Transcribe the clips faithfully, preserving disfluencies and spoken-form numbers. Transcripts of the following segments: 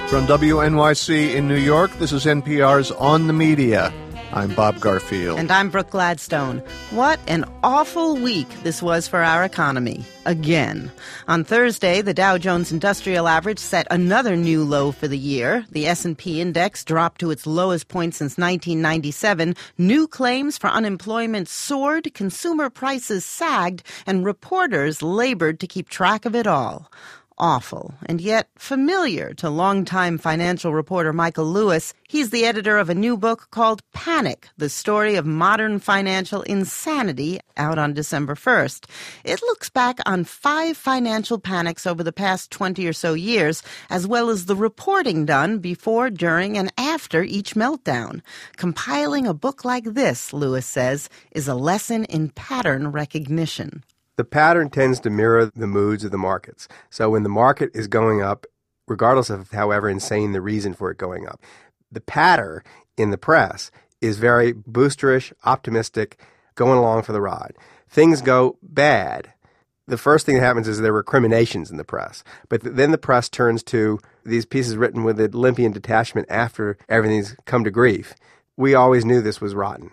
From W N Y C in New York, this is N P R's On the Media. I'm Bob Garfield. And I'm Brooke Gladstone. What an awful week this was for our economy. Again. On Thursday, the Dow Jones Industrial Average set another new low for the year. The S and P index dropped to its lowest point since nineteen ninety-seven. New claims for unemployment soared, consumer prices sagged, and reporters labored to keep track of it all. Awful, and yet familiar to longtime financial reporter Michael Lewis. He's the editor of a new book called Panic, the Story of Modern Financial Insanity, out on December first. It looks back on five financial panics over the past twenty or so years, as well as the reporting done before, during, and after each meltdown. Compiling a book like this, Lewis says, is a lesson in pattern recognition. The pattern tends to mirror the moods of the markets. So when the market is going up, regardless of however insane the reason for it going up, the patter in the press is very boosterish, optimistic, going along for the ride. Things go bad. The first thing that happens is there are recriminations in the press. But then the press turns to these pieces written with Olympian detachment after everything's come to grief. We always knew this was rotten.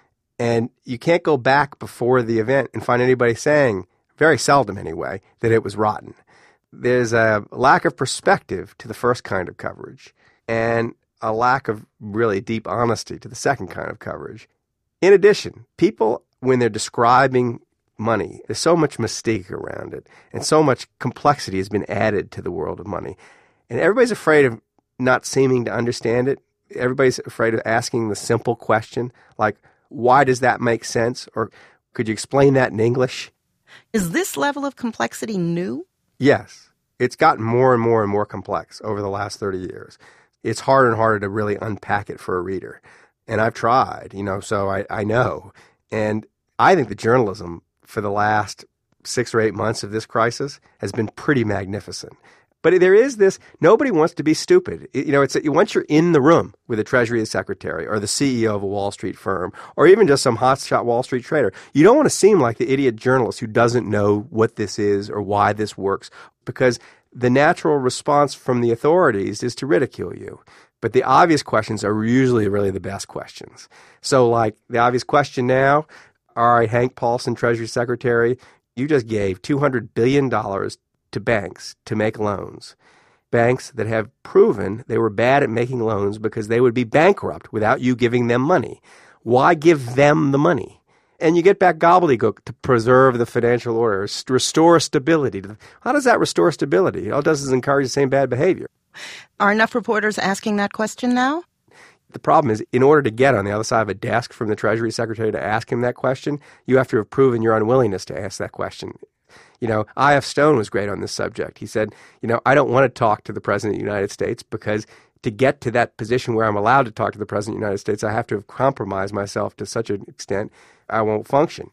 And you can't go back before the event and find anybody saying, very seldom anyway, that it was rotten. There's a lack of perspective to the first kind of coverage and a lack of really deep honesty to the second kind of coverage. In addition, people, when they're describing money, there's so much mystique around it and so much complexity has been added to the world of money. And everybody's afraid of not seeming to understand it. Everybody's afraid of asking the simple question like, why does that make sense? Or could you explain that in English? Is this level of complexity new? Yes. It's gotten more and more and more complex over the last thirty years. It's harder and harder to really unpack it for a reader. And I've tried, you know, so I, I know. And I think the journalism for the last six or eight months of this crisis has been pretty magnificent. But there is this, nobody wants to be stupid. You know, it's once you're in the room with a Treasury Secretary or the C E O of a Wall Street firm or even just some hotshot Wall Street trader, you don't want to seem like the idiot journalist who doesn't know what this is or why this works, because the natural response from the authorities is to ridicule you. But the obvious questions are usually really the best questions. So like the obvious question now, all right, Hank Paulson, Treasury Secretary, you just gave two hundred billion dollars to banks to make loans. Banks that have proven they were bad at making loans because they would be bankrupt without you giving them money. Why give them the money? And you get back gobbledygook to preserve the financial order, restore stability. How does that restore stability? All it does is encourage the same bad behavior. Are enough reporters asking that question now? The problem is, in order to get on the other side of a desk from the Treasury Secretary to ask him that question, you have to have proven your unwillingness to ask that question. You know, I F Stone was great on this subject. He said, you know, I don't want to talk to the President of the United States because to get to that position where I'm allowed to talk to the President of the United States, I have to have compromised myself to such an extent I won't function.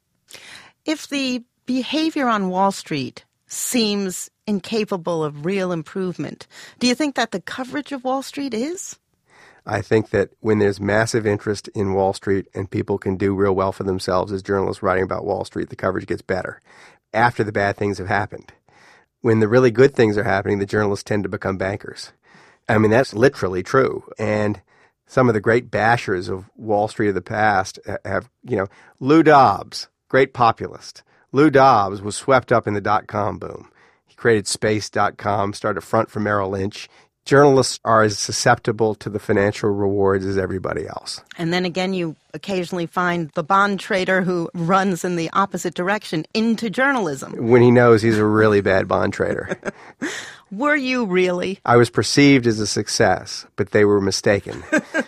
If the behavior on Wall Street seems incapable of real improvement, do you think that the coverage of Wall Street is? I think that when there's massive interest in Wall Street and people can do real well for themselves as journalists writing about Wall Street, the coverage gets better after the bad things have happened. When the really good things are happening, the journalists tend to become bankers. I mean, that's literally true. And some of the great bashers of Wall Street of the past have, you know, Lou Dobbs, great populist. Lou Dobbs was swept up in the dot-com boom. He created space dot com, started a front for Merrill Lynch. Journalists are as susceptible to the financial rewards as everybody else. And then again, you occasionally find the bond trader who runs in the opposite direction into journalism. When he knows he's a really bad bond trader. Were you really? I was perceived as a success, but they were mistaken.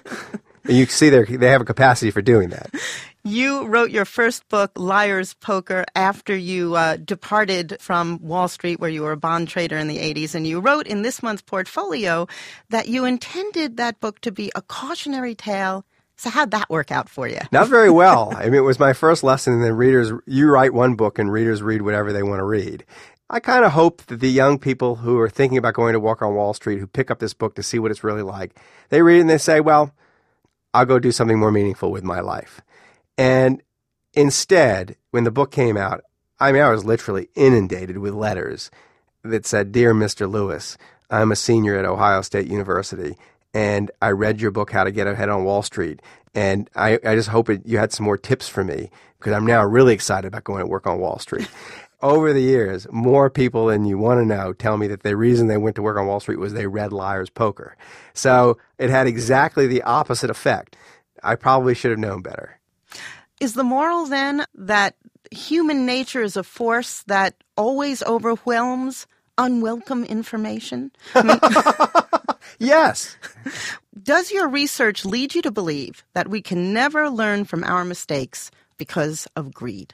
You see, they have a capacity for doing that. You wrote your first book, Liar's Poker, after you uh, departed from Wall Street, where you were a bond trader in the eighties. And you wrote in this month's portfolio that you intended that book to be a cautionary tale. So how'd that work out for you? Not very well. I mean, it was my first lesson in the readers. You write one book and readers read whatever they want to read. I kind of hope that the young people who are thinking about going to work on Wall Street, who pick up this book to see what it's really like, they read it and they say, well, I'll go do something more meaningful with my life. And instead, when the book came out, I mean, I was literally inundated with letters that said, Dear Mister Lewis, I'm a senior at Ohio State University, and I read your book, How to Get Ahead on Wall Street, and I, I just hope it, you had some more tips for me, because I'm now really excited about going to work on Wall Street. Over the years, more people than you want to know tell me that the reason they went to work on Wall Street was they read Liar's Poker. So it had exactly the opposite effect. I probably should have known better. Is the moral then that human nature is a force that always overwhelms unwelcome information? I mean, yes. Does your research lead you to believe that we can never learn from our mistakes because of greed?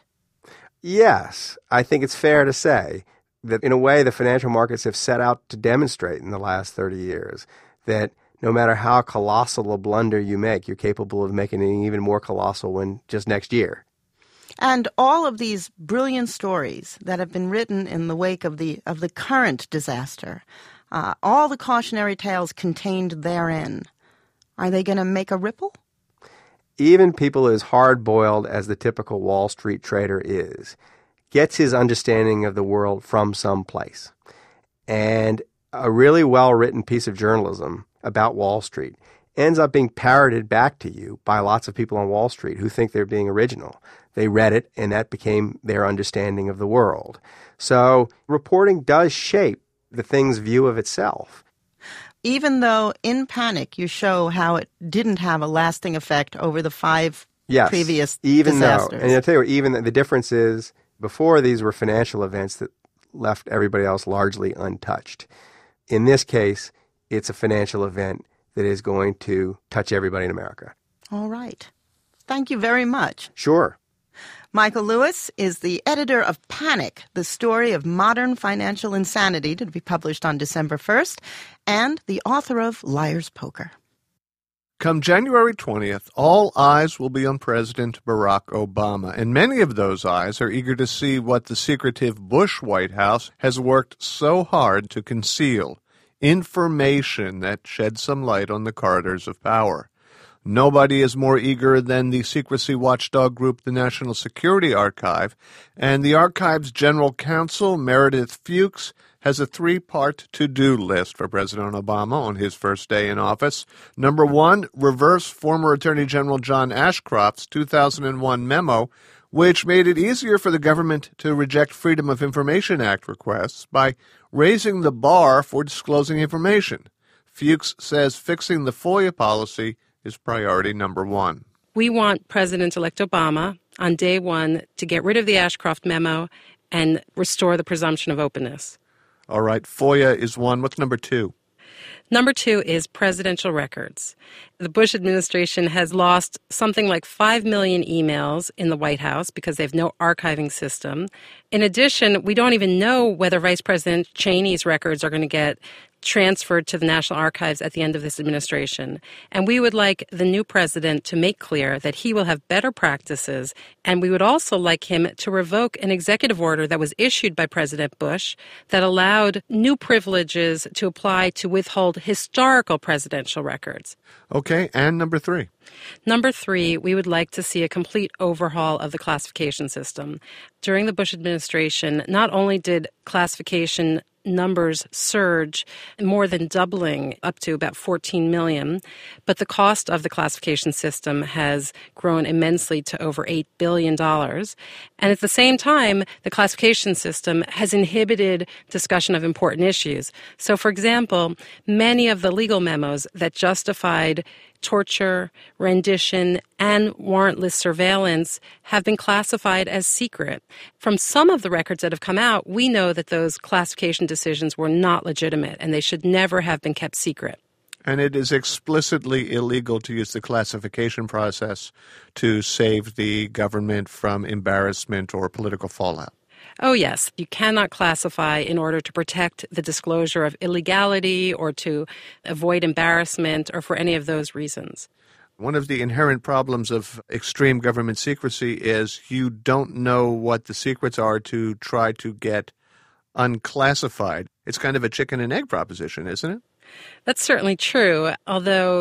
Yes. I think it's fair to say that in a way the financial markets have set out to demonstrate in the last thirty years that no matter how colossal a blunder you make, you're capable of making an even more colossal one just next year. And all of these brilliant stories that have been written in the wake of the of the current disaster, uh, all the cautionary tales contained therein, are they going to make a ripple? Even people as hard-boiled as the typical Wall Street trader is, gets his understanding of the world from someplace. And a really well-written piece of journalism about Wall Street ends up being parroted back to you by lots of people on Wall Street who think they're being original. They read it, and that became their understanding of the world. So reporting does shape the thing's view of itself. Even though in Panic you show how it didn't have a lasting effect over the five yes, previous even disasters. Though, and I'll tell you, even the, the difference is before these were financial events that left everybody else largely untouched. In this case, it's a financial event that is going to touch everybody in America. All right. Thank you very much. Sure. Michael Lewis is the editor of Panic, the story of modern financial insanity, to be published on December first, and the author of Liar's Poker. Come January twentieth, all eyes will be on President Barack Obama, and many of those eyes are eager to see what the secretive Bush White House has worked so hard to conceal: information that sheds some light on the corridors of power. Nobody is more eager than the secrecy watchdog group, the National Security Archive, and the Archive's General Counsel, Meredith Fuchs, has a three-part to-do list for President Obama on his first day in office. Number one, reverse former Attorney General John Ashcroft's two thousand one memo, which made it easier for the government to reject Freedom of Information Act requests by raising the bar for disclosing information. Fuchs says fixing the FOIA policy is priority number one. We want President-elect Obama on day one to get rid of the Ashcroft memo and restore the presumption of openness. All right, FOIA is one. What's number two? Number two is presidential records. The Bush administration has lost something like five million emails in the White House because they have no archiving system. In addition, we don't even know whether Vice President Cheney's records are going to get transferred to the National Archives at the end of this administration. And we would like the new president to make clear that he will have better practices, and we would also like him to revoke an executive order that was issued by President Bush that allowed new privileges to apply to withhold historical presidential records. Okay, and number three? Number three, we would like to see a complete overhaul of the classification system. During the Bush administration, not only did classification numbers surge, more than doubling up to about fourteen million. But the cost of the classification system has grown immensely to over eight billion dollars. And at the same time, the classification system has inhibited discussion of important issues. So, for example, many of the legal memos that justified torture, rendition, and warrantless surveillance have been classified as secret. From some of the records that have come out, we know that those classification decisions were not legitimate and they should never have been kept secret. And it is explicitly illegal to use the classification process to save the government from embarrassment or political fallout. Oh, yes. You cannot classify in order to protect the disclosure of illegality or to avoid embarrassment or for any of those reasons. One of the inherent problems of extreme government secrecy is you don't know what the secrets are to try to get unclassified. It's kind of a chicken and egg proposition, isn't it? That's certainly true, although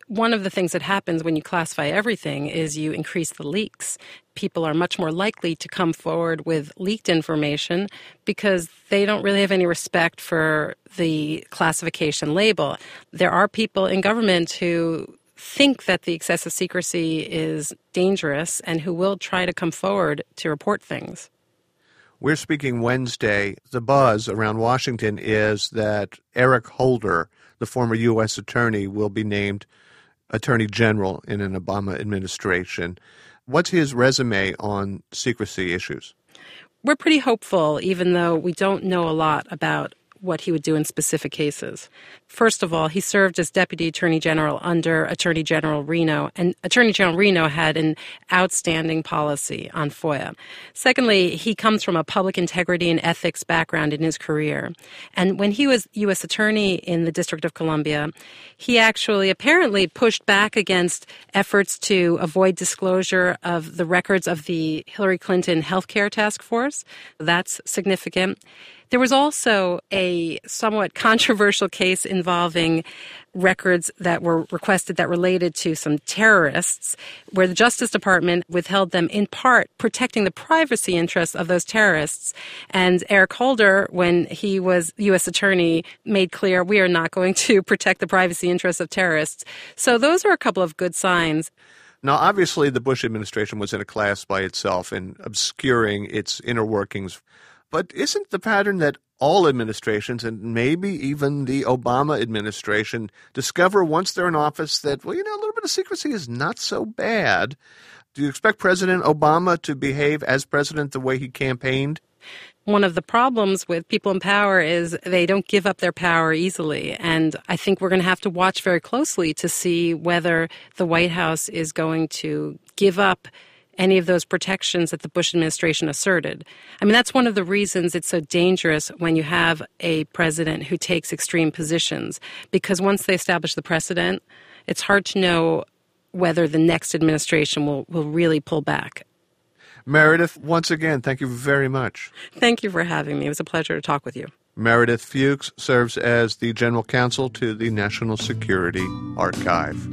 one of the things that happens when you classify everything is you increase the leaks. People are much more likely to come forward with leaked information because they don't really have any respect for the classification label. There are people in government who think that the excessive secrecy is dangerous and who will try to come forward to report things. We're speaking Wednesday. The buzz around Washington is that Eric Holder, the former U S attorney, will be named Attorney General in an Obama administration. What's his resume on secrecy issues? We're pretty hopeful, even though we don't know a lot about what he would do in specific cases. First of all, he served as Deputy Attorney General under Attorney General Reno, and Attorney General Reno had an outstanding policy on FOIA. Secondly, he comes from a public integrity and ethics background in his career. And when he was U S Attorney in the District of Columbia, he actually apparently pushed back against efforts to avoid disclosure of the records of the Hillary Clinton Healthcare Task Force. That's significant. There was also a somewhat controversial case involving records that were requested that related to some terrorists, where the Justice Department withheld them in part protecting the privacy interests of those terrorists. And Eric Holder, when he was U S Attorney, made clear we are not going to protect the privacy interests of terrorists. So those are a couple of good signs. Now, obviously, the Bush administration was in a class by itself in obscuring its inner workings. But isn't the pattern that all administrations, and maybe even the Obama administration, discover once they're in office that, well, you know, a little bit of secrecy is not so bad? Do you expect President Obama to behave as president the way he campaigned? One of the problems with people in power is they don't give up their power easily. And I think we're going to have to watch very closely to see whether the White House is going to give up any of those protections that the Bush administration asserted. I mean, that's one of the reasons it's so dangerous when you have a president who takes extreme positions, because once they establish the precedent, it's hard to know whether the next administration will, will really pull back. Meredith, once again, thank you very much. Thank you for having me. It was a pleasure to talk with you. Meredith Fuchs serves as the General Counsel to the National Security Archive.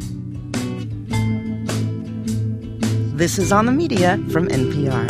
This is On the Media from N P R.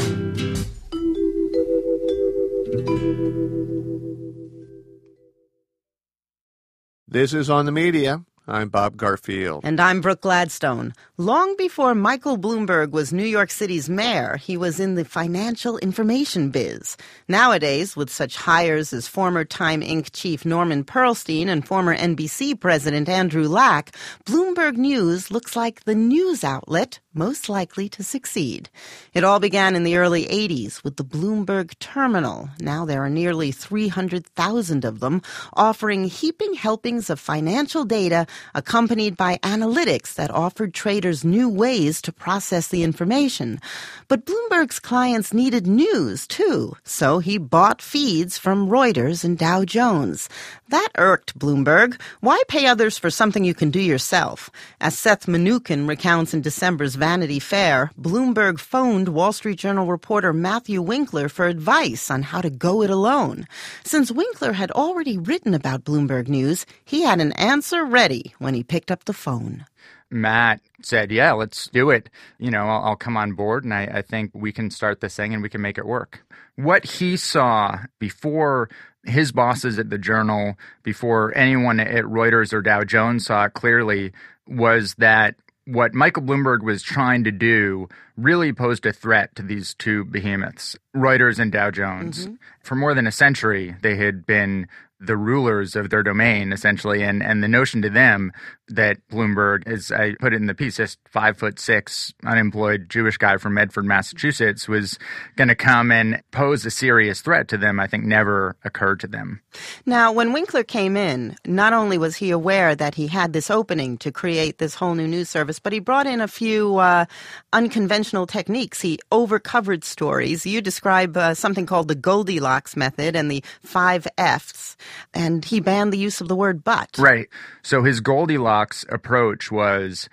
This is On the Media. I'm Bob Garfield. And I'm Brooke Gladstone. Long before Michael Bloomberg was New York City's mayor, he was in the financial information biz. Nowadays, with such hires as former Time Incorporated chief Norman Pearlstein and former N B C president Andrew Lack, Bloomberg News looks like the news outlet most likely to succeed. It all began in the early eighties with the Bloomberg Terminal. Now there are nearly three hundred thousand of them, offering heaping helpings of financial data accompanied by analytics that offered traders new ways to process the information. But Bloomberg's clients needed news, too, so he bought feeds from Reuters and Dow Jones. That irked Bloomberg. Why pay others for something you can do yourself? As Seth Mnookin recounts in December's Vanity Fair, Bloomberg phoned Wall Street Journal reporter Matthew Winkler for advice on how to go it alone. Since Winkler had already written about Bloomberg News, he had an answer ready when he picked up the phone. Matt said, yeah, let's do it. You know, I'll, I'll come on board, and I, I think we can start this thing and we can make it work. What he saw before his bosses at the Journal, before anyone at Reuters or Dow Jones saw it clearly, was that what Michael Bloomberg was trying to do really posed a threat to these two behemoths, Reuters and Dow Jones. Mm-hmm. For more than a century, they had been the rulers of their domain, essentially, and, and the notion to them that Bloomberg, as I put it in the piece, this five foot six unemployed Jewish guy from Medford, Massachusetts, was going to come and pose a serious threat to them, I think never occurred to them. Now, when Winkler came in, not only was he aware that he had this opening to create this whole new news service, but he brought in a few uh, unconventional techniques. He overcovered stories. You describe uh, something called the Goldilocks method and the five F's. And he banned the use of the word but. Right. So his Goldilocks approach was,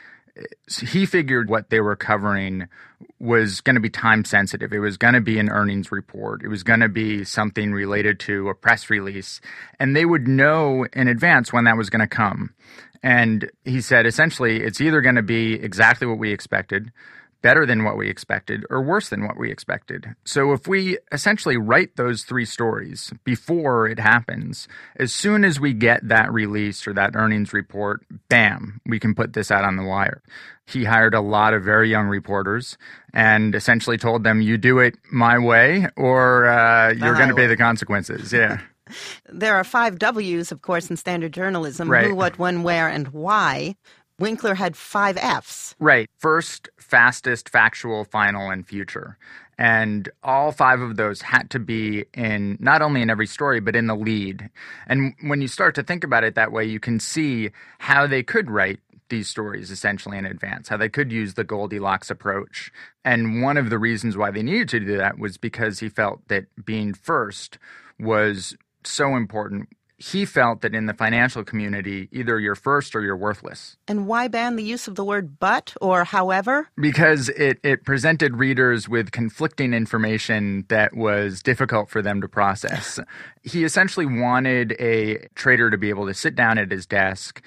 he figured what they were covering was going to be time sensitive. It was going to be an earnings report. It was going to be something related to a press release. And they would know in advance when that was going to come. And he said, essentially, it's either going to be exactly what we expected, better than what we expected, or worse than what we expected. So if we essentially write those three stories before it happens, as soon as we get that release or that earnings report, bam, we can put this out on the wire. He hired a lot of very young reporters and essentially told them, you do it my way or uh, you're going to pay the consequences. Yeah. There are five W's, of course, in standard journalism, right. Who, what, when, where, and why. Winkler had five F's. Right. First, fastest, factual, final, and future. And all five of those had to be in, not only in every story, but in the lead. And when you start to think about it that way, you can see how they could write these stories essentially in advance, how they could use the Goldilocks approach. And one of the reasons why they needed to do that was because he felt that being first was so important. He felt that in the financial community, either you're first or you're worthless. And why ban the use of the word but or however? Because it, it presented readers with conflicting information that was difficult for them to process. He essentially wanted a trader to be able to sit down at his desk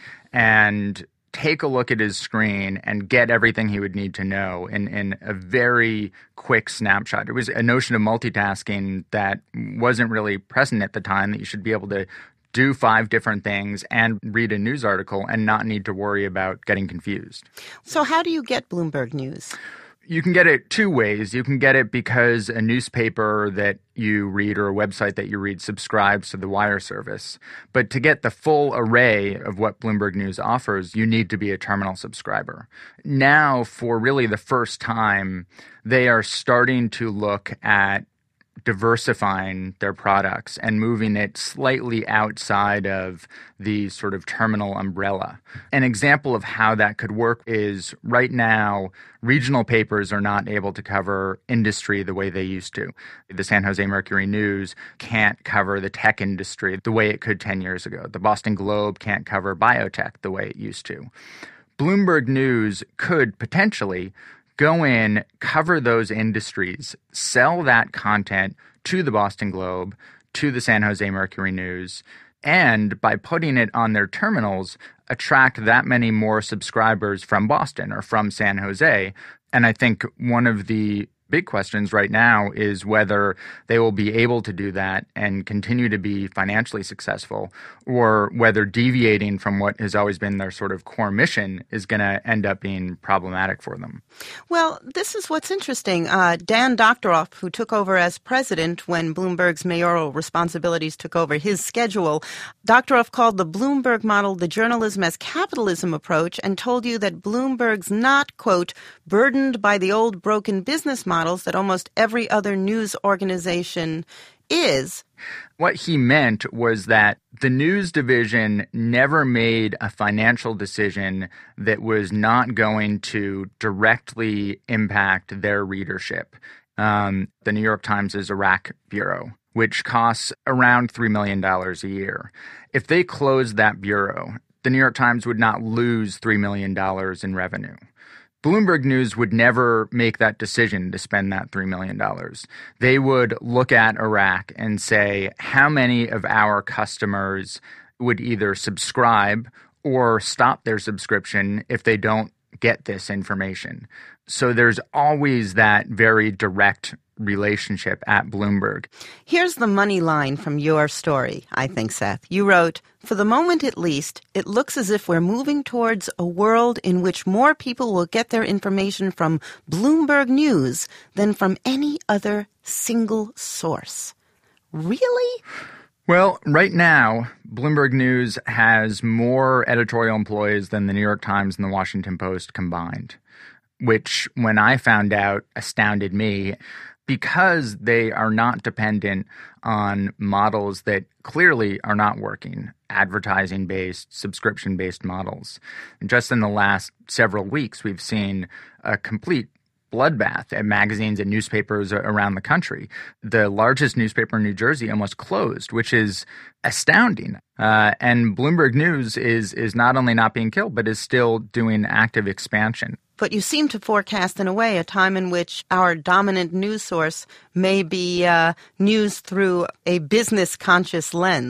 and take a look at his screen and get everything he would need to know in, in a very quick snapshot. It was a notion of multitasking that wasn't really present at the time, that you should be able to do five different things and read a news article and not need to worry about getting confused. So how do you get Bloomberg News? You can get it two ways. You can get it because a newspaper that you read or a website that you read subscribes to the wire service. But to get the full array of what Bloomberg News offers, you need to be a terminal subscriber. Now, for really the first time, they are starting to look at diversifying their products and moving it slightly outside of the sort of terminal umbrella. An example of how that could work is right now, regional papers are not able to cover industry the way they used to. The San Jose Mercury News can't cover the tech industry the way it could ten years ago. The Boston Globe can't cover biotech the way it used to. Bloomberg News could potentially go in, cover those industries, sell that content to the Boston Globe, to the San Jose Mercury News, and by putting it on their terminals, attract that many more subscribers from Boston or from San Jose. And I think one of the big questions right now is whether they will be able to do that and continue to be financially successful, or whether deviating from what has always been their sort of core mission is going to end up being problematic for them. Well, this is what's interesting. Uh, Dan Doctoroff, who took over as president when Bloomberg's mayoral responsibilities took over his schedule, Doctoroff called the Bloomberg model the journalism as capitalism approach and told you that Bloomberg's not, quote, burdened by the old broken business model models that almost every other news organization is. What he meant was that the news division never made a financial decision that was not going to directly impact their readership. Um, the New York Times' Iraq Bureau, which costs around three million dollars a year. If they closed that bureau, the New York Times would not lose three million dollars in revenue. Bloomberg News would never make that decision to spend that three million dollars. They would look at Iraq and say, how many of our customers would either subscribe or stop their subscription if they don't get this information? So there's always that very direct relationship at Bloomberg. Here's the money line from your story, I think, Seth. You wrote, for the moment at least, it looks as if we're moving towards a world in which more people will get their information from Bloomberg News than from any other single source. Really? Well, right now, Bloomberg News has more editorial employees than the New York Times and the Washington Post combined, which, when I found out, astounded me, because they are not dependent on models that clearly are not working, advertising-based, subscription-based models. And just in the last several weeks, we've seen a complete bloodbath at magazines and newspapers around the country. The largest newspaper in New Jersey almost closed, which is astounding. Uh, and Bloomberg News is is not only not being killed, but is still doing active expansion. But you seem to forecast, in a way, a time in which our dominant news source may be uh, news through a business-conscious lens.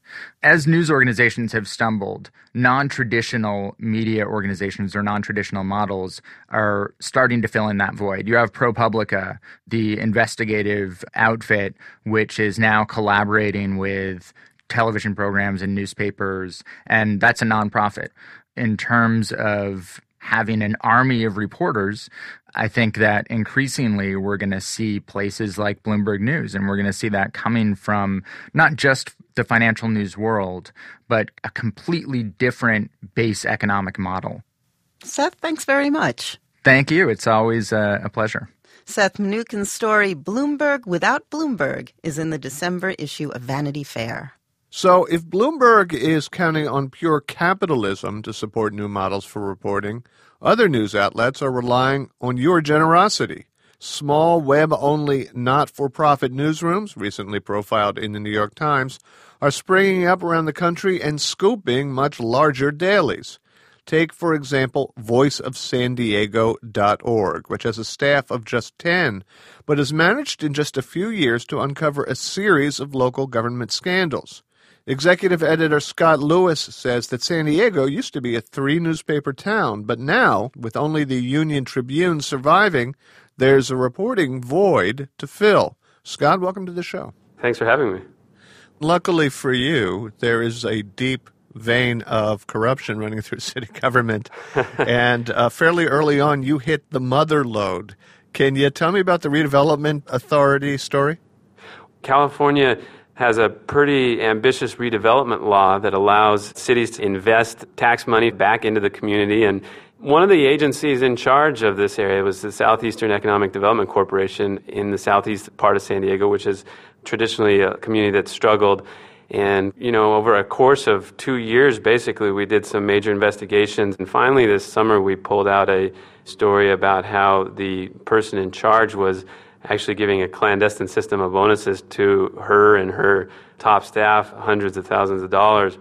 As news organizations have stumbled, non-traditional media organizations or non-traditional models are starting to fill in that void. You have ProPublica, the investigative outfit, which is now collaborating with television programs and newspapers, and that's a nonprofit. In terms of having an army of reporters, I think that increasingly we're going to see places like Bloomberg News, and we're going to see that coming from not just the financial news world, but a completely different base economic model. Seth, thanks very much. Thank you. It's always a, a pleasure. Seth Mnookin's story, Bloomberg Without Bloomberg, is in the December issue of Vanity Fair. So if Bloomberg is counting on pure capitalism to support new models for reporting, other news outlets are relying on your generosity. Small, web-only, not-for-profit newsrooms, recently profiled in the New York Times, are springing up around the country and scooping much larger dailies. Take, for example, voice of san diego dot org, which has a staff of just ten, but has managed in just a few years to uncover a series of local government scandals. Executive editor Scott Lewis says that San Diego used to be a three-newspaper town, but now, with only the Union Tribune surviving, there's a reporting void to fill. Scott, welcome to the show. Thanks for having me. Luckily for you, there is a deep vein of corruption running through city government, and uh, fairly early on, you hit the mother lode. Can you tell me about the Redevelopment Authority story? California has a pretty ambitious redevelopment law that allows cities to invest tax money back into the community. And one of the agencies in charge of this area was the Southeastern Economic Development Corporation in the southeast part of San Diego, which is traditionally a community that's struggled. And, you know, over a course of two years, basically, we did some major investigations. And finally, this summer, we pulled out a story about how the person in charge was actually giving a clandestine system of bonuses to her and her top staff, hundreds of thousands of dollars.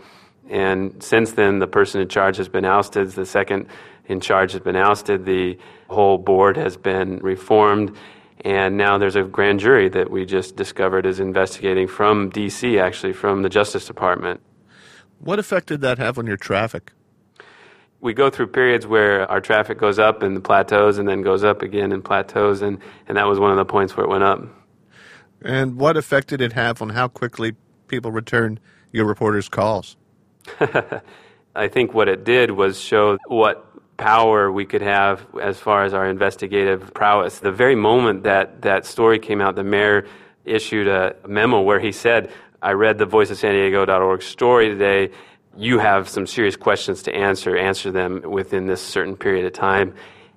And since then, the person in charge has been ousted. The second in charge has been ousted. The whole board has been reformed. And now there's a grand jury that we just discovered is investigating from D C, actually, from the Justice Department. What effect did that have on your traffic? We go through periods where our traffic goes up in the plateaus and then goes up again in plateaus, and, and that was one of the points where it went up. And what effect did it have on how quickly people returned your reporters' calls? I think what it did was show what power we could have as far as our investigative prowess. The very moment that that story came out, the mayor issued a memo where he said, I read the voice of san diego dot org story today. You have some serious questions to answer. Answer them within this certain period of time.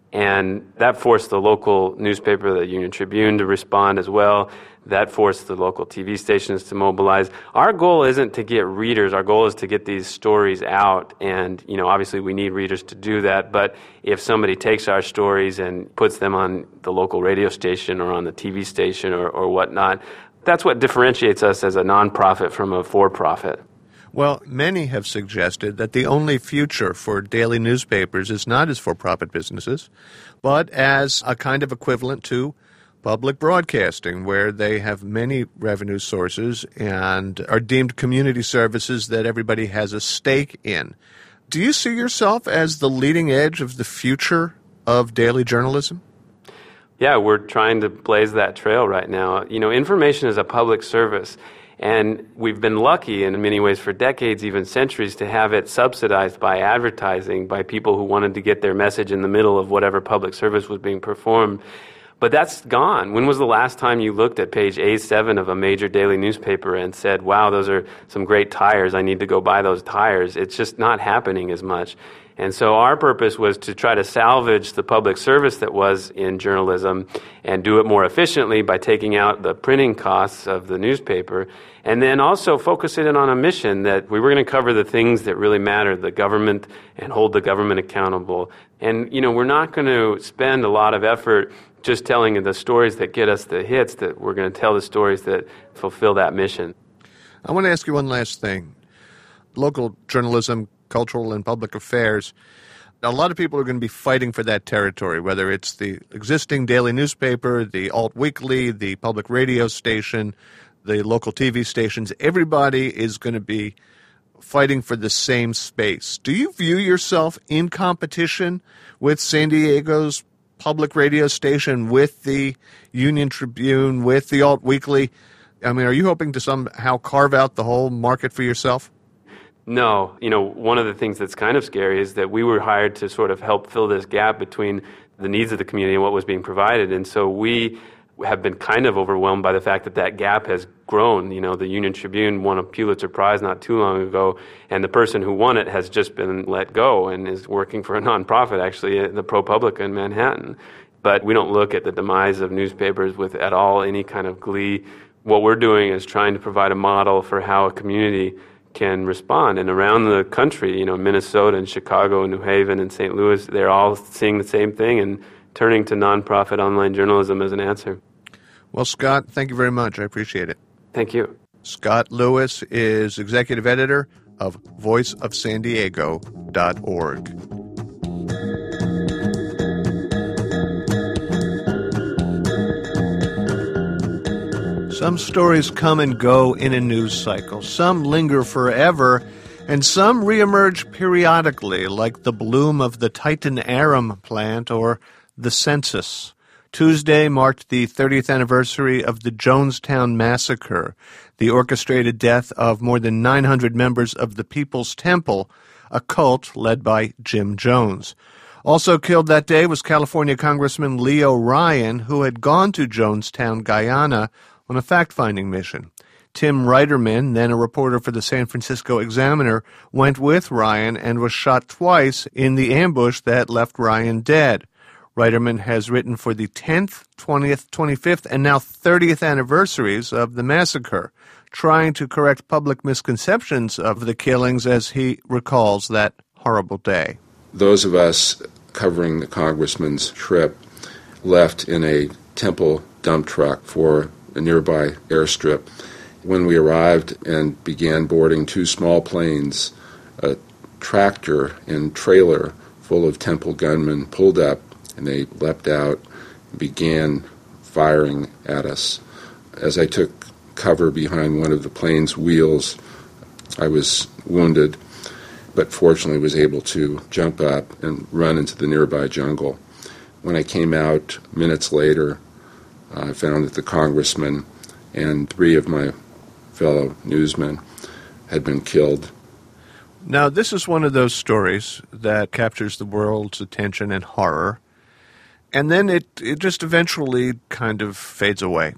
And that forced the local newspaper, the Union Tribune, to respond as well. That forced the local T V stations to mobilize. Our goal isn't to get readers. Our goal is to get these stories out. And, you know, obviously we need readers to do that. But if somebody takes our stories and puts them on the local radio station or on the T V station or, or whatnot, that's what differentiates us as a nonprofit from a for-profit. Well, many have suggested that the only future for daily newspapers is not as for-profit businesses, but as a kind of equivalent to public broadcasting, where they have many revenue sources and are deemed community services that everybody has a stake in. Do you see yourself as the leading edge of the future of daily journalism? Yeah, we're trying to blaze that trail right now. You know, information is a public service. And we've been lucky in many ways for decades, even centuries, to have it subsidized by advertising, by people who wanted to get their message in the middle of whatever public service was being performed. But that's gone. When was the last time you looked at page A seven of a major daily newspaper and said, wow, those are some great tires, I need to go buy those tires? It's just not happening as much. And so our purpose was to try to salvage the public service that was in journalism and do it more efficiently by taking out the printing costs of the newspaper, and then also focus it in on a mission that we were going to cover the things that really matter, the government, and hold the government accountable. And, you know, we're not going to spend a lot of effort just telling the stories that get us the hits, that we're going to tell the stories that fulfill that mission. I want to ask you one last thing. Local journalism, cultural and public affairs, a lot of people are going to be fighting for that territory, whether it's the existing daily newspaper, the alt weekly, the public radio station. the local T V stations. Everybody is going to be fighting for the same space. Do you view yourself in competition with San Diego's public radio station, with the Union Tribune, with the Alt Weekly? I mean, are you hoping to somehow carve out the whole market for yourself? No. You know, one of the things that's kind of scary is that we were hired to sort of help fill this gap between the needs of the community and what was being provided. And so we have been kind of overwhelmed by the fact that that gap has grown. You know, the Union Tribune won a Pulitzer Prize not too long ago, and the person who won it has just been let go and is working for a nonprofit, actually, the ProPublica in Manhattan. But we don't look at the demise of newspapers with at all any kind of glee. What we're doing is trying to provide a model for how a community can respond. And around the country, you know, Minnesota and Chicago and New Haven and Saint Louis, they're all seeing the same thing and turning to nonprofit online journalism as an answer. Well, Scott, thank you very much. I appreciate it. Thank you. Scott Lewis is executive editor of voice of san diego dot org. Some stories come and go in a news cycle. Some linger forever, and some reemerge periodically, like the bloom of the Titan Arum plant or the census. Tuesday marked the thirtieth anniversary of the Jonestown Massacre, the orchestrated death of more than nine hundred members of the People's Temple, a cult led by Jim Jones. Also killed that day was California Congressman Leo Ryan, who had gone to Jonestown, Guyana, on a fact-finding mission. Tim Reiterman, then a reporter for the San Francisco Examiner, went with Ryan and was shot twice in the ambush that left Ryan dead. Reiterman has written for the tenth, twentieth, twenty-fifth, and now thirtieth anniversaries of the massacre, trying to correct public misconceptions of the killings as he recalls that horrible day. Those of us covering the congressman's trip left in a Temple dump truck for a nearby airstrip. When we arrived and began boarding two small planes, a tractor and trailer full of Temple gunmen pulled up, and they leapt out and began firing at us. As I took cover behind one of the plane's wheels, I was wounded, but fortunately was able to jump up and run into the nearby jungle. When I came out minutes later, I found that the congressman and three of my fellow newsmen had been killed. Now, this is one of those stories that captures the world's attention and horror, and then it, it just eventually kind of fades away.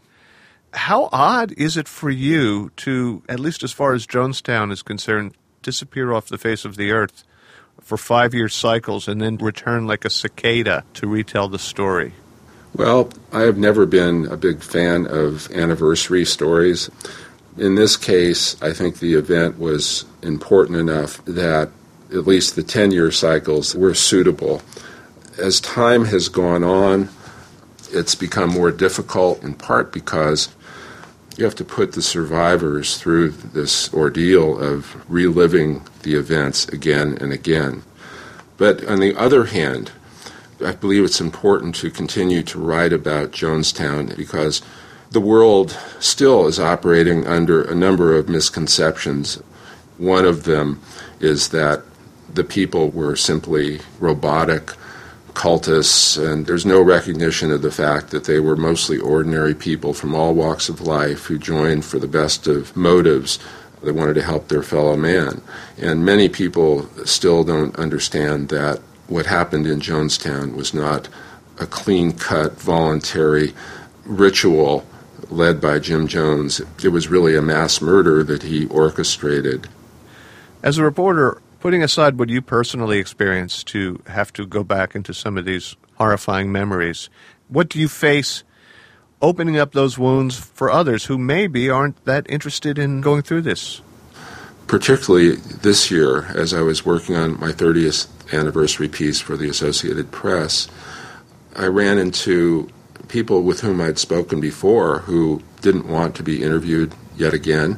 How odd is it for you to, at least as far as Jonestown is concerned, disappear off the face of the earth for five-year cycles and then return like a cicada to retell the story? Well, I have never been a big fan of anniversary stories. In this case, I think the event was important enough that at least the ten-year cycles were suitable. As time has gone on, it's become more difficult, in part because you have to put the survivors through this ordeal of reliving the events again and again. But on the other hand, I believe it's important to continue to write about Jonestown because the world still is operating under a number of misconceptions. One of them is that the people were simply robotic cultists, and there's no recognition of the fact that they were mostly ordinary people from all walks of life who joined for the best of motives. They wanted to help their fellow man. And many people still don't understand that what happened in Jonestown was not a clean-cut, voluntary ritual led by Jim Jones. It was really a mass murder that he orchestrated. As a reporter, putting aside what you personally experienced to have to go back into some of these horrifying memories, what do you face opening up those wounds for others who maybe aren't that interested in going through this? Particularly this year, as I was working on my thirtieth anniversary piece for the Associated Press, I ran into people with whom I'd spoken before who didn't want to be interviewed yet again.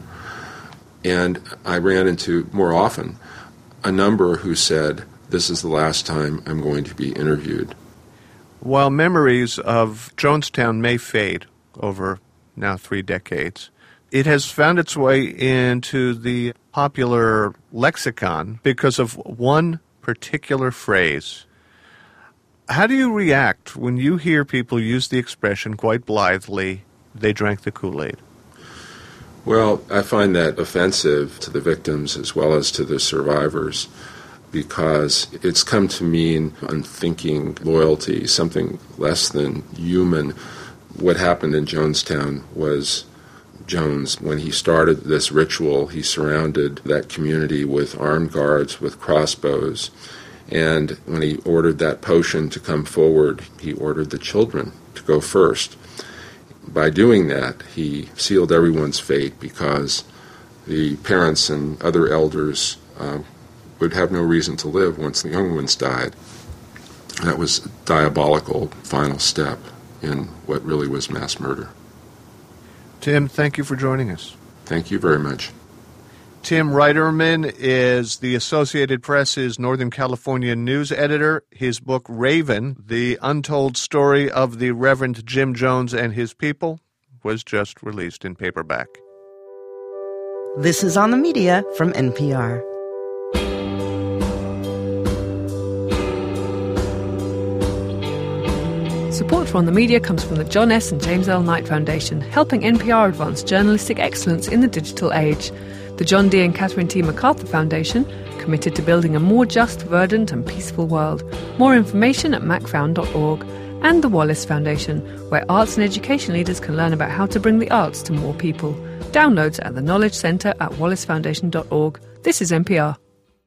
And I ran into, more often, a number who said, this is the last time I'm going to be interviewed. While memories of Jonestown may fade over now three decades, It has found its way into the popular lexicon because of one particular phrase. How do you react when you hear people use the expression quite blithely, they drank the Kool-Aid? Well, I find that offensive to the victims as well as to the survivors because it's come to mean unthinking loyalty, something less than human. What happened in Jonestown was Jones, when he started this ritual, he surrounded that community with armed guards with crossbows. And when he ordered that potion to come forward, he ordered the children to go first. By doing that, he sealed everyone's fate because the parents and other elders uh, would have no reason to live once the young ones died. That was a diabolical final step in what really was mass murder. Tim, thank you for joining us. Thank you very much. Tim Reiterman is the Associated Press's Northern California news editor. His book, Raven, The Untold Story of the Reverend Jim Jones and His People, was just released in paperback. This is On the Media from N P R. Support for On the Media comes from the John S. and James L. Knight Foundation, helping N P R advance journalistic excellence in the digital age. The John D. and Catherine T. MacArthur Foundation, committed to building a more just, verdant and peaceful world. More information at mac found dot org. And the Wallace Foundation, where arts and education leaders can learn about how to bring the arts to more people. Downloads at the Knowledge Centre at wallace foundation dot org. This is N P R.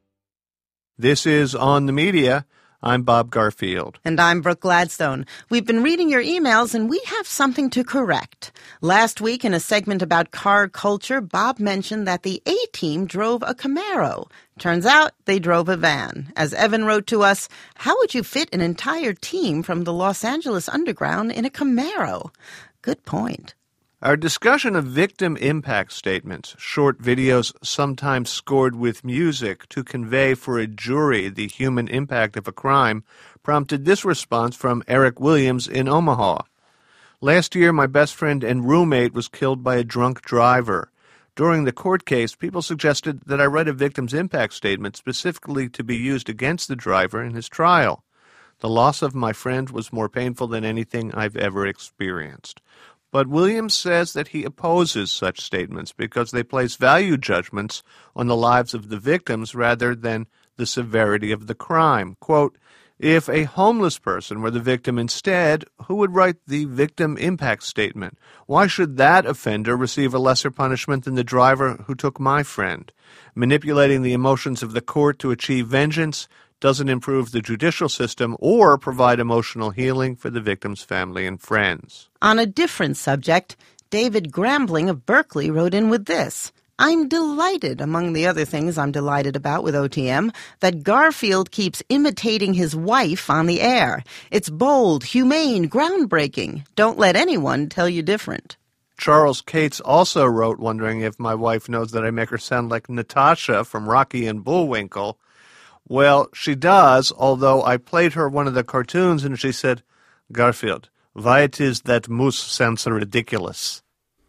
This is On the Media. I'm Bob Garfield. And I'm Brooke Gladstone. We've been reading your emails, and we have something to correct. Last week, in a segment about car culture, Bob mentioned that the A-Team drove a Camaro. Turns out they drove a van. As Evan wrote to us, how would you fit an entire team from the Los Angeles Underground in a Camaro? Good point. Our discussion of victim impact statements, short videos sometimes scored with music to convey for a jury the human impact of a crime, prompted this response from Eric Williams in Omaha. Last year, my best friend and roommate was killed by a drunk driver. During the court case, people suggested that I write a victim's impact statement specifically to be used against the driver in his trial. The loss of my friend was more painful than anything I've ever experienced. But Williams says that he opposes such statements because they place value judgments on the lives of the victims rather than the severity of the crime. Quote, if a homeless person were the victim instead, who would write the victim impact statement? Why should that offender receive a lesser punishment than the driver who took my friend? Manipulating the emotions of the court to achieve vengeance doesn't improve the judicial system or provide emotional healing for the victim's family and friends. On a different subject, David Grambling of Berkeley wrote in with this. I'm delighted, among the other things I'm delighted about with O T M, that Garfield keeps imitating his wife on the air. It's bold, humane, groundbreaking. Don't let anyone tell you different. Charles Cates also wrote wondering if my wife knows that I make her sound like Natasha from Rocky and Bullwinkle. Well, she does, although I played her one of the cartoons and she said, Garfield, why it is that moose sounds so ridiculous?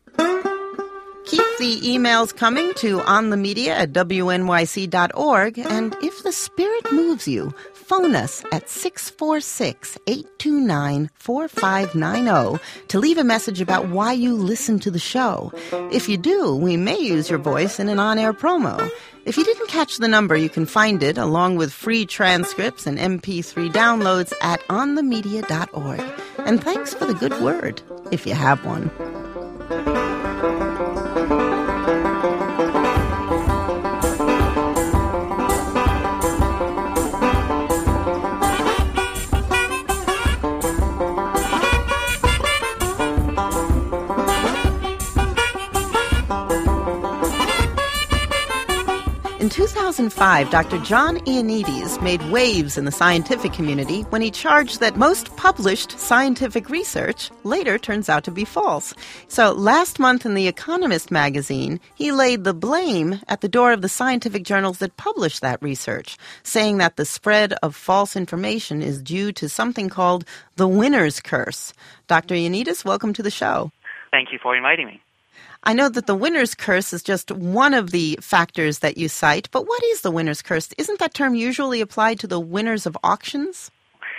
Keep the emails coming to onthemedia at w n y c dot org, and if the spirit moves you, phone us at six four six, eight two nine, four five nine zero to leave a message about why you listen to the show. If you do, we may use your voice in an on-air promo. If you didn't catch the number, you can find it, along with free transcripts and M P three downloads, at on the media dot org. And thanks for the good word, if you have one. In two thousand five, Doctor John Ioannidis made waves in the scientific community when he charged that most published scientific research later turns out to be false. So last month in The Economist magazine, he laid the blame at the door of the scientific journals that published that research, saying that the spread of false information is due to something called the winner's curse. Doctor Ioannidis, welcome to the show. Thank you for inviting me. I know that the winner's curse is just one of the factors that you cite, but what is the winner's curse? Isn't that term usually applied to the winners of auctions?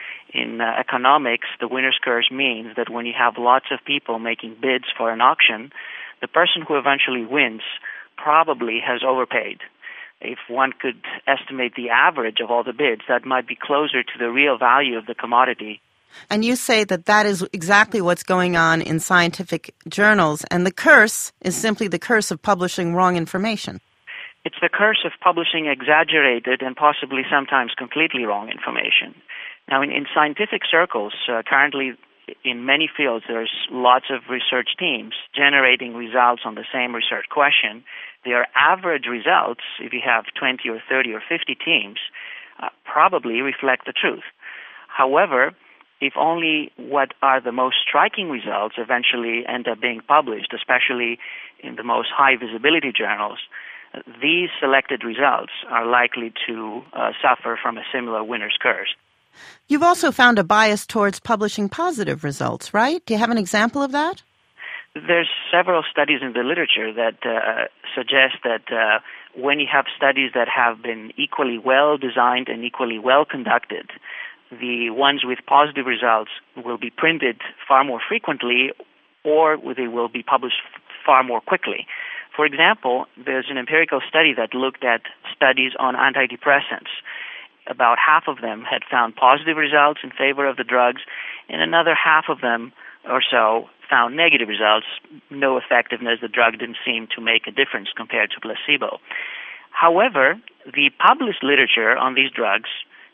In uh, economics, the winner's curse means that when you have lots of people making bids for an auction, the person who eventually wins probably has overpaid. If one could estimate the average of all the bids, that might be closer to the real value of the commodity. And you say that that is exactly what's going on in scientific journals, and the curse is simply the curse of publishing wrong information. It's the curse of publishing exaggerated and possibly sometimes completely wrong information. Now, in, in scientific circles, uh, currently in many fields, there's lots of research teams generating results on the same research question. Their average results, if you have twenty or thirty or fifty teams, uh, probably reflect the truth. However, if only what are the most striking results eventually end up being published, especially in the most high visibility journals, these selected results are likely to uh, suffer from a similar winner's curse. You've also found a bias towards publishing positive results, right? Do you have an example of that? There's several studies in the literature that uh, suggest that uh, when you have studies that have been equally well designed and equally well conducted, the ones with positive results will be printed far more frequently, or they will be published far more quickly. For example, there's an empirical study that looked at studies on antidepressants. About half of them had found positive results in favor of the drugs, and another half of them or so found negative results, no effectiveness, the drug didn't seem to make a difference compared to placebo. However, the published literature on these drugs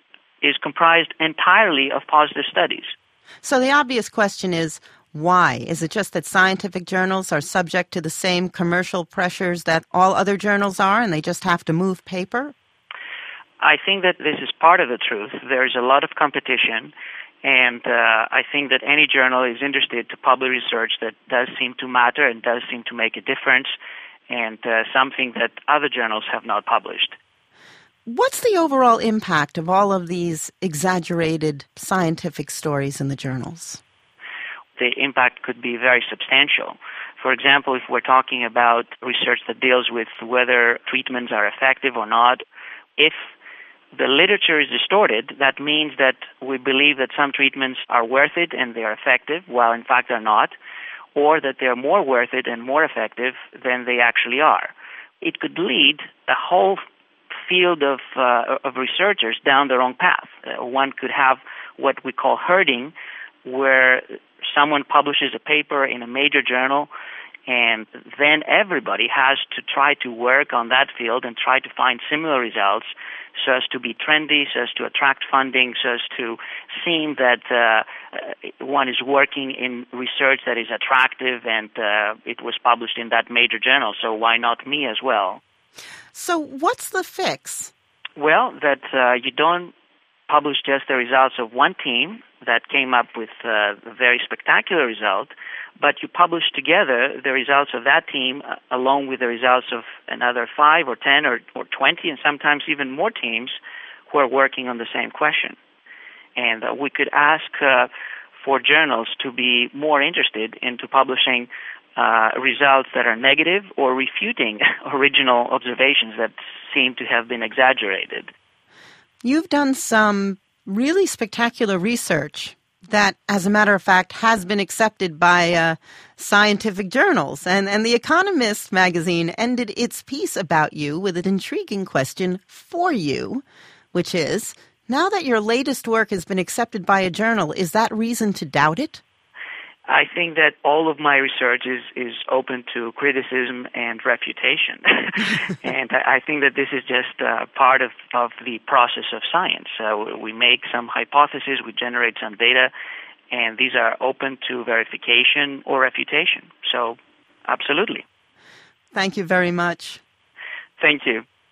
is comprised entirely of positive studies. So the obvious question is, why? Is it just that scientific journals are subject to the same commercial pressures that all other journals are, and they just have to move paper? I think that this is part of the truth. There's a lot of competition, and uh, I think that any journal is interested to publish research that does seem to matter and does seem to make a difference, and uh, something that other journals have not published. What's the overall impact of all of these exaggerated scientific stories in the journals? The impact could be very substantial. For example, if we're talking about research that deals with whether treatments are effective or not, if the literature is distorted, that means that we believe that some treatments are worth it and they are effective, while in fact they're not, or that they're more worth it and more effective than they actually are. It could lead a whole field of uh, of researchers down the wrong path. Uh, one could have what we call herding, where someone publishes a paper in a major journal, and then everybody has to try to work on that field and try to find similar results so as to be trendy, so as to attract funding, so as to seem that uh, one is working in research that is attractive and uh, it was published in that major journal, so why not me as well? So what's the fix? Well, that uh, you don't publish just the results of one team that came up with uh, a very spectacular result, but you publish together the results of that team uh, along with the results of another five or ten or, or twenty and sometimes even more teams who are working on the same question. And uh, we could ask uh, for journals to be more interested into publishing uh, results that are negative or refuting original observations that seem to have been exaggerated. You've done some really spectacular research that, as a matter of fact, has been accepted by uh, scientific journals. And, and The Economist magazine ended its piece about you with an intriguing question for you, which is, now that your latest work has been accepted by a journal, is that reason to doubt it? I think that all of my research is, is open to criticism and refutation. And I think that this is just uh, part of, of the process of science. So we make some hypotheses, we generate some data, and these are open to verification or refutation. So absolutely. Thank you very much. Thank you.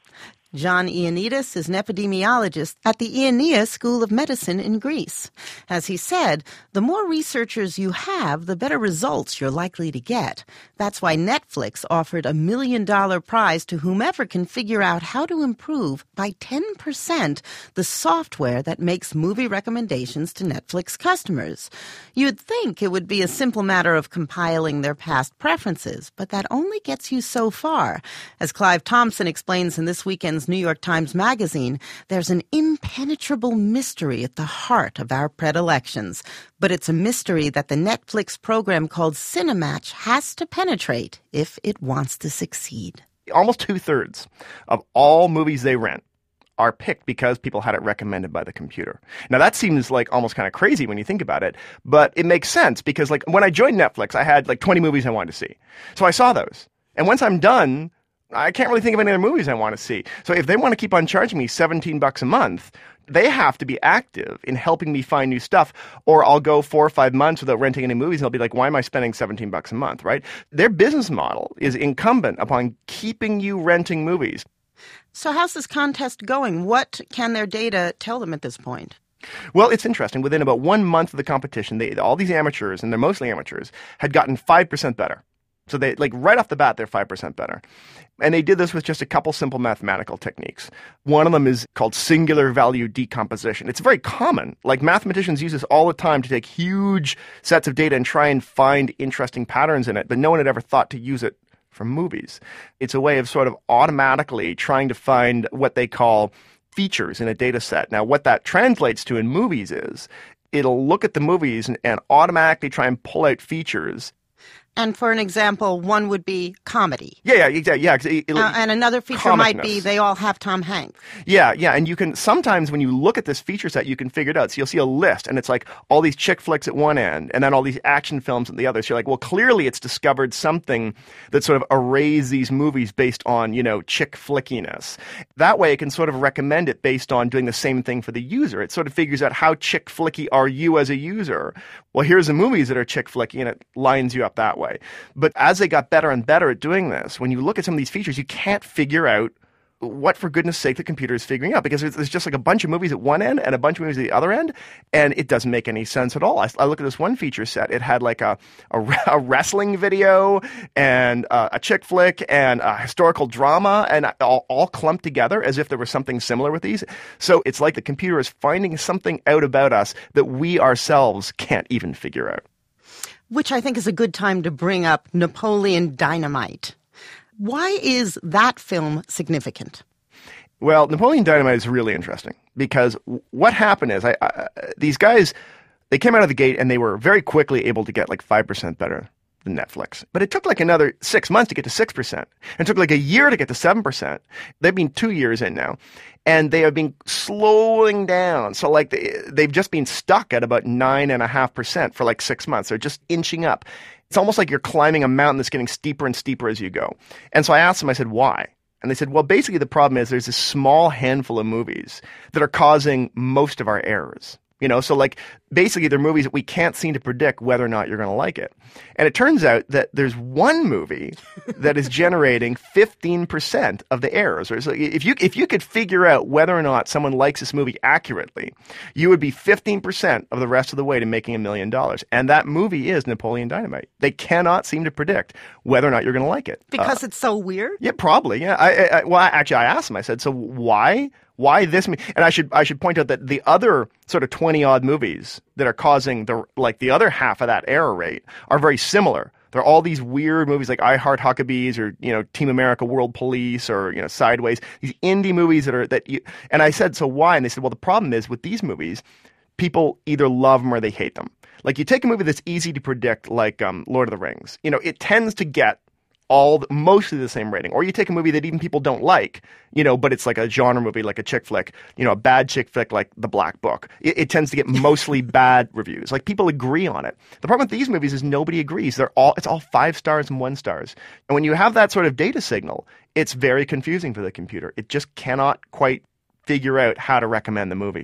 John Ioannidis is an epidemiologist at the Ioannea School of Medicine in Greece. As he said, the more researchers you have, the better results you're likely to get. That's why Netflix offered a million-dollar prize to whomever can figure out how to improve by ten percent the software that makes movie recommendations to Netflix customers. You'd think it would be a simple matter of compiling their past preferences, but that only gets you so far. As Clive Thompson explains in this weekend's New York Times Magazine, there's an impenetrable mystery at the heart of our predilections. But it's a mystery that the Netflix program called Cinematch has to penetrate if it wants to succeed. Almost two-thirds of all movies they rent are picked because people had it recommended by the computer. Now, that seems like almost kind of crazy when you think about it, but it makes sense because, like, when I joined Netflix, I had like twenty movies I wanted to see. So I saw those. And once I'm done, I can't really think of any other movies I want to see. So if they want to keep on charging me seventeen bucks a month, they have to be active in helping me find new stuff, or I'll go four or five months without renting any movies, and they'll be like, why am I spending seventeen bucks a month, right? Their business model is incumbent upon keeping you renting movies. So how's this contest going? What can their data tell them at this point? Well, it's interesting. Within about one month of the competition, they, all these amateurs, and they're mostly amateurs, had gotten five percent better. So they, like, right off the bat, they're five percent better. And they did this with just a couple simple mathematical techniques. One of them is called singular value decomposition. It's very common. Like, mathematicians use this all the time to take huge sets of data and try and find interesting patterns in it, but no one had ever thought to use it for movies. It's a way of sort of automatically trying to find what they call features in a data set. Now, what that translates to in movies is it'll look at the movies and, and automatically try and pull out features. And for an example, one would be comedy. Yeah, yeah, exactly. Yeah, it, it, uh, and another feature comicness. might be they all have Tom Hanks. Yeah, yeah. And you can sometimes when you look at this feature set, you can figure it out. So you'll see a list, and it's like all these chick flicks at one end, and then all these action films at the other. So you're like, well, clearly it's discovered something that sort of arrays these movies based on, you know, chick flickiness. That way, it can sort of recommend it based on doing the same thing for the user. It sort of figures out how chick flicky are you as a user. Well, here's the movies that are chick flicky, and it lines you up that way. But as they got better and better at doing this, when you look at some of these features, you can't figure out what, for goodness sake, the computer is figuring out, because there's just like a bunch of movies at one end and a bunch of movies at the other end, and it doesn't make any sense at all. I, I look at this one feature set. It had like a, a, a wrestling video and uh, a chick flick and a historical drama, and all, all clumped together as if there was something similar with these. So it's like the computer is finding something out about us that we ourselves can't even figure out. Which I think is a good time to bring up Napoleon Dynamite. Why is that film significant? Well, Napoleon Dynamite is really interesting because what happened is I, I, these guys, they came out of the gate and they were very quickly able to get like five percent better than Netflix. But it took like another six months to get to six percent. It took like a year to get to seven percent. They've been two years in now. And they have been slowing down. So like they, they've just been stuck at about nine and a half percent for like six months. They're just inching up. It's almost like you're climbing a mountain that's getting steeper and steeper as you go. And so I asked them, I said, why? And they said, well, basically the problem is there's this small handful of movies that are causing most of our errors. You know, so like basically they're movies that we can't seem to predict whether or not you're going to like it. And it turns out that there's one movie that is generating fifteen percent of the errors. So if you if you could figure out whether or not someone likes this movie accurately, you would be fifteen percent of the rest of the way to making a million dollars. And that movie is Napoleon Dynamite. They cannot seem to predict whether or not you're going to like it. Because uh, it's so weird? Yeah, probably. Yeah. I, I, well, actually, I asked them. I said, so why? Why this? And I should I should point out that the other sort of twenty odd movies that are causing the like the other half of that error rate are very similar. There are all these weird movies like I Heart Huckabees or you know Team America World Police or you know Sideways. These indie movies that are that you and I said so why? And they said well the problem is with these movies, people either love them or they hate them. Like you take a movie that's easy to predict like um, Lord of the Rings. You know it tends to get all the, mostly the same rating. Or you take a movie that even people don't like, you know, but it's like a genre movie, like a chick flick, you know, a bad chick flick like The Black Book. It, it tends to get mostly bad reviews. Like people agree on it. The problem with these movies is nobody agrees. They're all it's all five stars and one stars. And when you have that sort of data signal, it's very confusing for the computer. It just cannot quite figure out how to recommend the movie.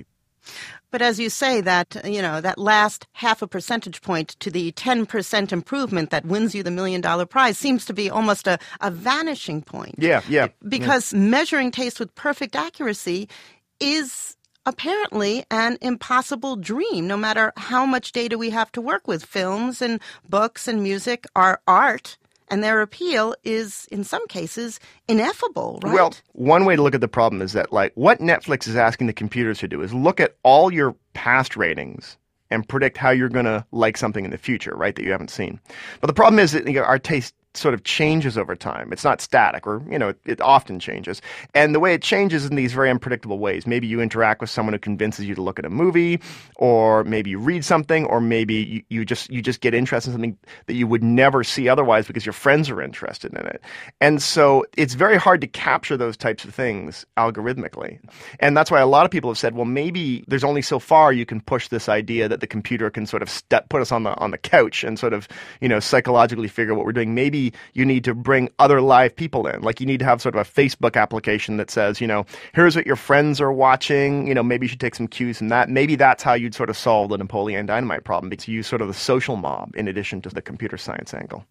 But as you say, that, you know, that last half a percentage point to the ten percent improvement that wins you the million dollar prize seems to be almost a, a vanishing point. Yeah, yeah. Because yeah. measuring taste with perfect accuracy is apparently an impossible dream, no matter how much data we have to work with. Films and books and music are art, and their appeal is, in some cases, ineffable, right? Well, one way to look at the problem is that, like, what Netflix is asking the computers to do is look at all your past ratings and predict how you're going to like something in the future, right, that you haven't seen. But the problem is that, you know, our taste sort of changes over time. It's not static, or, you know, it, it often changes. And the way it changes in these very unpredictable ways. Maybe you interact with someone who convinces you to look at a movie, or maybe you read something, or maybe you, you just you just get interested in something that you would never see otherwise because your friends are interested in it. And so it's very hard to capture those types of things algorithmically. And that's why a lot of people have said, well, maybe there's only so far you can push this idea that the computer can sort of step, put us on the on the couch and sort of, you know, psychologically figure what we're doing. Maybe you need to bring other live people in. Like, you need to have sort of a Facebook application that says, you know, here's what your friends are watching. You know, maybe you should take some cues from that. Maybe that's how you'd sort of solve the Napoleon Dynamite problem, because you use sort of the social mob in addition to the computer science angle.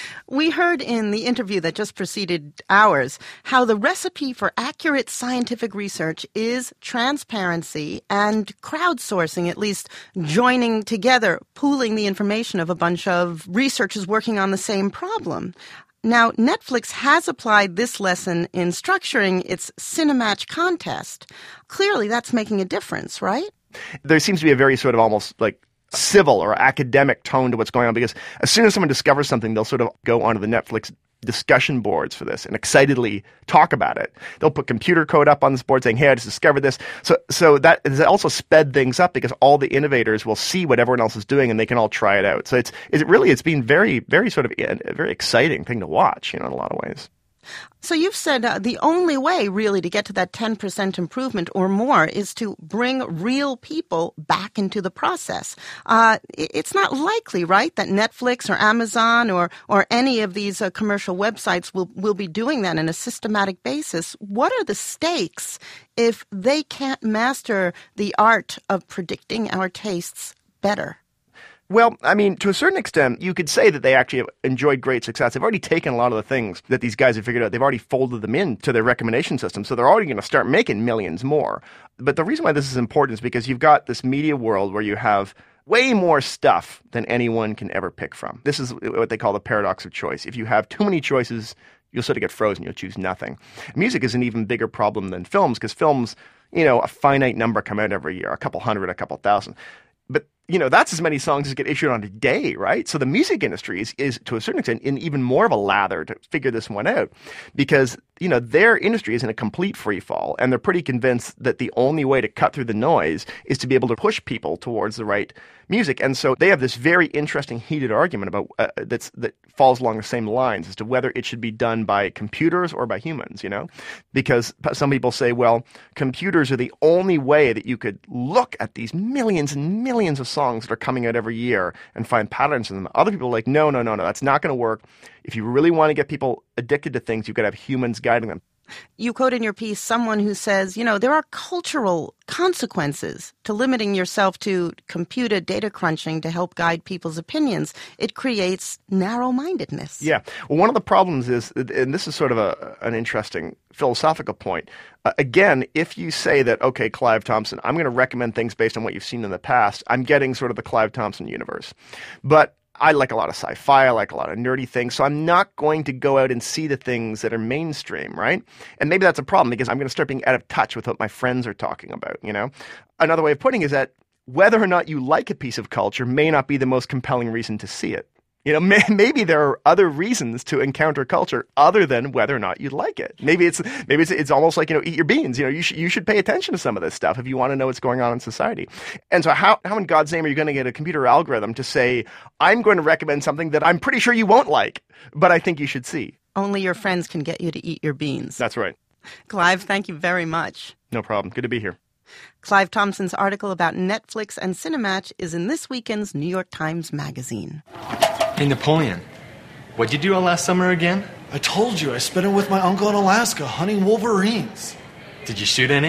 We heard in the interview that just preceded ours how the recipe for accurate scientific research is transparency and crowdsourcing, at least joining together, pooling the information of a bunch of researchers working on the same problem. Now, Netflix has applied this lesson in structuring its Cinematch contest. Clearly, that's making a difference, right? There seems to be a very sort of almost like civil or academic tone to what's going on, because as soon as someone discovers something, they'll sort of go onto the Netflix discussion boards for this and excitedly talk about it. They'll put computer code up on this board saying, hey, I just discovered this. So so that has also sped things up, because all the innovators will see what everyone else is doing and they can all try it out. So it's, it's really, it's been very, very sort of a very exciting thing to watch, you know, in a lot of ways. So you've said uh, the only way really to get to that ten percent improvement or more is to bring real people back into the process. Uh, it's not likely, right, that Netflix or Amazon or, or any of these uh, commercial websites will, will be doing that on a systematic basis. What are the stakes if they can't master the art of predicting our tastes better? Well, I mean, to a certain extent, you could say that they actually have enjoyed great success. They've already taken a lot of the things that these guys have figured out. They've already folded them into their recommendation system. So they're already going to start making millions more. But the reason why this is important is because you've got this media world where you have way more stuff than anyone can ever pick from. This is what they call the paradox of choice. If you have too many choices, you'll sort of get frozen. You'll choose nothing. Music is an even bigger problem than films, because films, you know, a finite number come out every year, a couple hundred, a couple thousand. But, you know, that's as many songs as get issued on a day, right? So the music industry is, is to a certain extent, in even more of a lather to figure this one out, because, you know, their industry is in a complete free fall, and they're pretty convinced that the only way to cut through the noise is to be able to push people towards the right music. And so they have this very interesting, heated argument about uh, that's that falls along the same lines as to whether it should be done by computers or by humans, you know? Because some people say, well, computers are the only way that you could look at these millions and millions of songs that are coming out every year and find patterns in them. Other people are like, no, no, no, no, that's not going to work. If you really want to get people addicted to things, you've got to have humans guiding them. You quote in your piece someone who says, you know, there are cultural consequences to limiting yourself to computer data crunching to help guide people's opinions. It creates narrow-mindedness. Yeah. Well, one of the problems is, and this is sort of a, an interesting philosophical point, uh, again, if you say that, okay, Clive Thompson, I'm going to recommend things based on what you've seen in the past, I'm getting sort of the Clive Thompson universe. But I like a lot of sci-fi, I like a lot of nerdy things, so I'm not going to go out and see the things that are mainstream, right? And maybe that's a problem, because I'm going to start being out of touch with what my friends are talking about, you know? Another way of putting it is that whether or not you like a piece of culture may not be the most compelling reason to see it. You know, may, maybe there are other reasons to encounter culture other than whether or not you like it. Maybe it's maybe it's, it's almost like, you know, eat your beans. You know, you should you should pay attention to some of this stuff if you want to know what's going on in society. And so how how in God's name are you going to get a computer algorithm to say, I'm going to recommend something that I'm pretty sure you won't like, but I think you should see? Only your friends can get you to eat your beans. That's right. Clive, thank you very much. No problem. Good to be here. Clive Thompson's article about Netflix and Cinematch is in this weekend's New York Times Magazine. Hey, Napoleon, what'd you do all last summer again? I told you, I spent it with my uncle in Alaska hunting wolverines. Did you shoot any?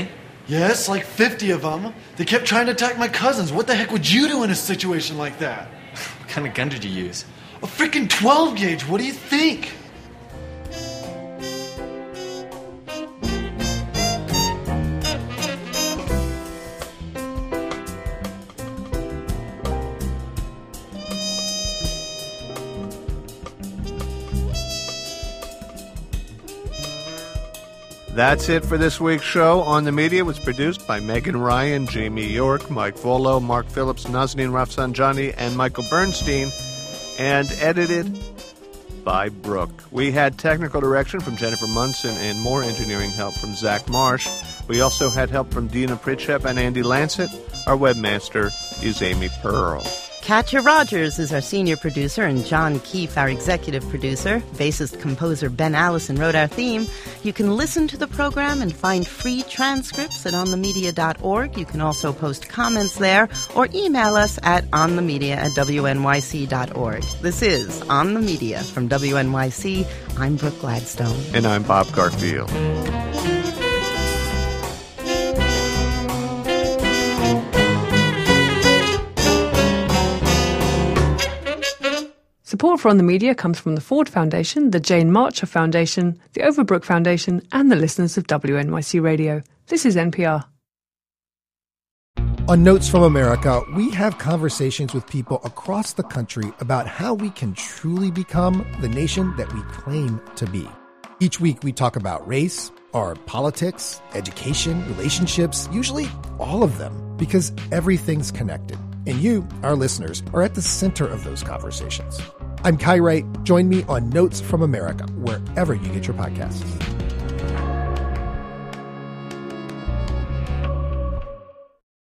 Yes, like fifty of them. They kept trying to attack my cousins. What the heck would you do in a situation like that? What kind of gun did you use? A freaking twelve gauge. What do you think? That's it for this week's show. On the Media was produced by Megan Ryan, Jamie York, Mike Volo, Mark Phillips, Nazanin Rafsanjani, and Michael Bernstein, and edited by Brooke. We had technical direction from Jennifer Munson and more engineering help from Zach Marsh. We also had help from Dina Pritchett and Andy Lancet. Our webmaster is Amy Pearl. Katya Rogers is our senior producer, and John Keefe, our executive producer. Bassist-composer Ben Allison wrote our theme. You can listen to the program and find free transcripts at on the media dot org. You can also post comments there or email us at onthemedia at w n y c dot org. This is On the Media from W N Y C. I'm Brooke Gladstone. And I'm Bob Garfield. Support for On the Media comes from the Ford Foundation, the Jane Marcher Foundation, the Overbrook Foundation, and the listeners of W N Y C Radio. This is N P R. On Notes from America, we have conversations with people across the country about how we can truly become the nation that we claim to be. Each week, we talk about race, our politics, education, relationships, usually all of them, because everything's connected. And you, our listeners, are at the center of those conversations. I'm Kai Wright. Join me on Notes from America, wherever you get your podcasts.